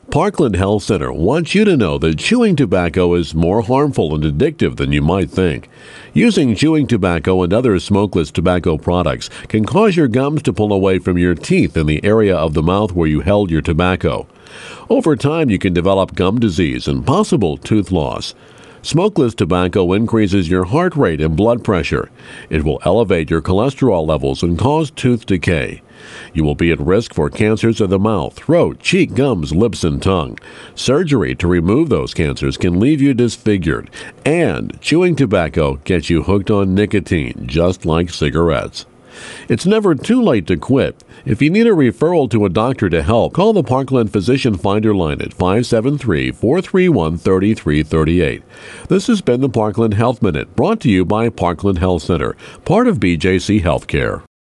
Parkland Health Center wants you to know that chewing tobacco is more harmful and addictive than you might think. Using chewing tobacco and other smokeless tobacco products can cause your gums to pull away from your teeth in the area of the mouth where you held your tobacco. Over time, you can develop gum disease and possible tooth loss. Smokeless tobacco increases your heart rate and blood pressure. It will elevate your cholesterol levels and cause tooth decay. You will be at risk for cancers of the mouth, throat, cheek, gums, lips, and tongue. Surgery to remove those cancers can leave you disfigured. And chewing tobacco gets you hooked on nicotine, just like cigarettes. It's never too late to quit. If you need a referral to a doctor to help, call the Parkland Physician Finder line at 573-431-3338. This has been the Parkland Health Minute, brought to you by Parkland Health Center, part of BJC Healthcare.